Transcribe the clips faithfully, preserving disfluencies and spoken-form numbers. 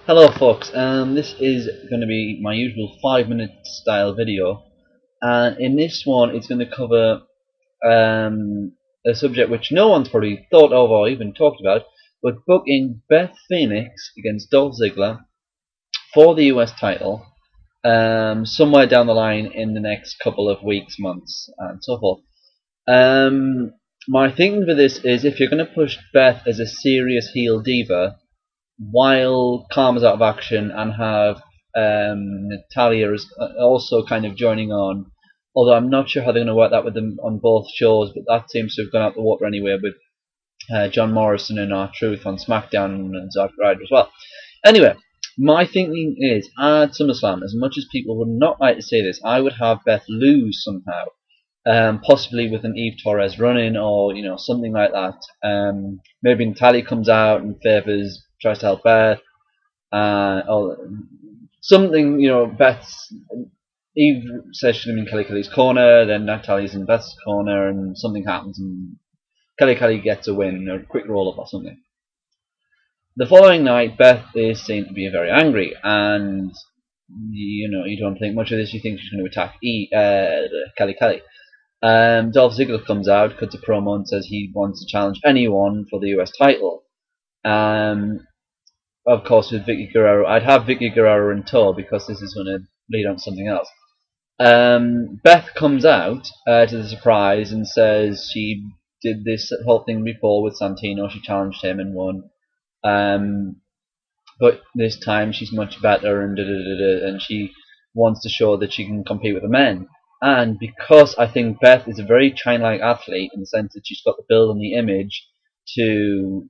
Hello folks, um, this is going to be my usual five minute style video, and in this one it's going to cover um, a subject which no one's probably thought of or even talked about, but booking Beth Phoenix against Dolph Ziggler for the U S title um, somewhere down the line in the next couple of weeks, months, and so forth. Um, my thinking for this is if you're going to push Beth as a serious heel diva, while Karma's out of action and have um, Natalia is also kind of joining on. Although I'm not sure how they're going to work that with them on both shows, but that seems to have gone out the water anyway with uh, John Morrison and R-Truth on SmackDown and Zack Ryder as well. Anyway, my thinking is at SummerSlam, as much as people would not like to say this, I would have Beth lose somehow. Um, possibly with an Eve Torres run-in or you know something like that. Um, maybe Natalia comes out and favors, tries to help Beth, uh, or something. You know, Beth's Eve says she's going to be in Kelly Kelly's corner, then Natalia's in Beth's corner, and something happens, and Kelly Kelly gets a win, or a quick roll-up or something. The following night, Beth is seen to be very angry, and you know you don't think much of this. You think she's going to attack E, uh, Kelly Kelly. Um, Dolph Ziggler comes out, cuts a promo, and says he wants to challenge anyone for the U S title. Um, of course, with Vicky Guerrero, I'd have Vicky Guerrero in tow because this is going to lead on to something else. Um, Beth comes out uh, to the surprise and says she did this whole thing before with Santino. She challenged him and won. Um, but this time she's much better and da, da, da, da, and she wants to show that she can compete with the men. And because I think Beth is a very China-like athlete in the sense that she's got the build and the image to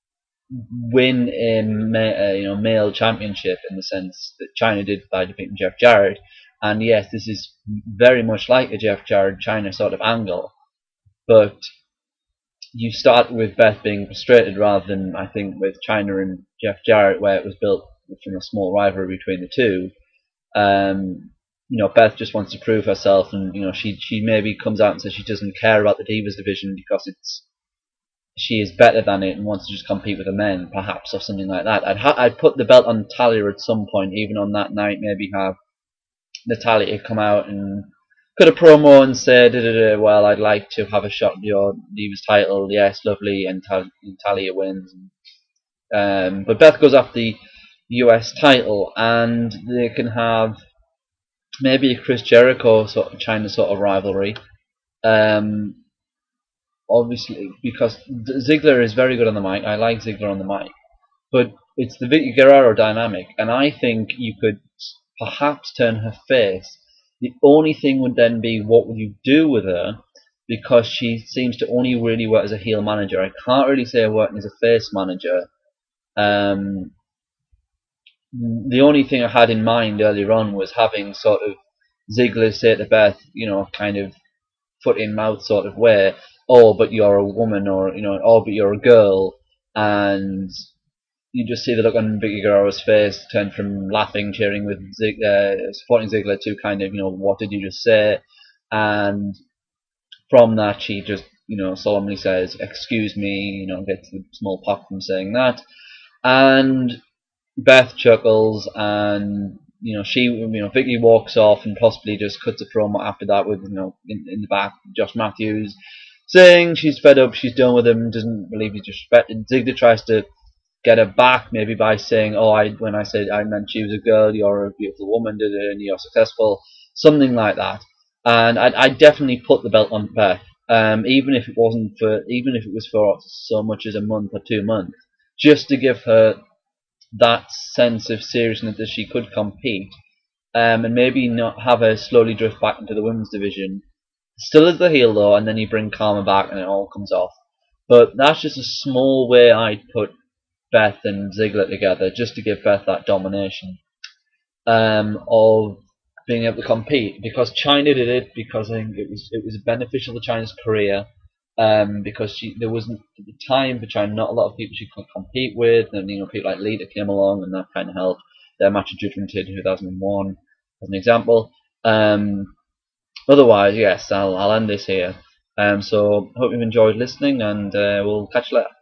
win a ma- you know male championship in the sense that China did by defeating Jeff Jarrett. And yes, this is very much like a Jeff Jarrett China sort of angle, but you start with Beth being frustrated rather than I think with China and Jeff Jarrett where it was built from a small rivalry between the two. Um, you know, Beth just wants to prove herself, and you know, she she maybe comes out and says she doesn't care about the Divas division because it's she is better than it and wants to just compete with the men, perhaps, or something like that. I'd ha- I'd put the belt on Natalia at some point, even on that night. Maybe have Natalia come out and cut a promo and say, da, da, da, "Well, I'd like to have a shot at your Divas title." Yes, lovely, and Natalia wins. Um, but Beth goes after the U S title, and they can have maybe a Chris Jericho sort of China sort of rivalry. Um, obviously, because Ziggler is very good on the mic. I like Ziggler on the mic, but it's the Vicky Guerrero dynamic, and I think you could perhaps turn her face. The only thing would then be what would you do with her, because she seems to only really work as a heel manager. I can't really say her working as a face manager. Um, the only thing I had in mind earlier on was having sort of Ziggler say to Beth, you know, kind of foot in mouth sort of way, oh, but you're a woman, or you know, oh, but you're a girl, and you just see the look on Vicky Guerrero's face turn from laughing, cheering with Zig, uh, supporting Ziggler to kind of, you know, what did you just say? And from that, she just, you know, solemnly says, excuse me, you know, gets the small pop from saying that. And Beth chuckles, and you know she, you know, Vicky walks off and possibly just cuts a promo after that with, you know, in, in the back, Josh Matthews saying she's fed up, she's done with him, doesn't believe he's disrespected. Ziggler tries to get her back, maybe by saying, "Oh, I when I said I meant she was a girl, you're a beautiful woman, did it, and you're successful," something like that. And I I definitely put the belt on Beth, um, even if it wasn't for, even if it was for so much as a month or two months, just to give her that sense of seriousness that she could compete, um, and maybe not have her slowly drift back into the women's division. Still as the heel though, and then you bring Karma back and it all comes off. But that's just a small way I'd put Beth and Ziggler together, just to give Beth that domination um, of being able to compete. Because China did it, because I think it was it was beneficial to China's career. Um, because she, there wasn't at the time for China not a lot of people she could compete with, and you know people like Lita came along and that kind of helped. Their match of Judgment Day in two thousand one, as an example. Um, otherwise, yes, I'll I'll end this here. Um, so hope you've enjoyed listening, and uh, we'll catch you later.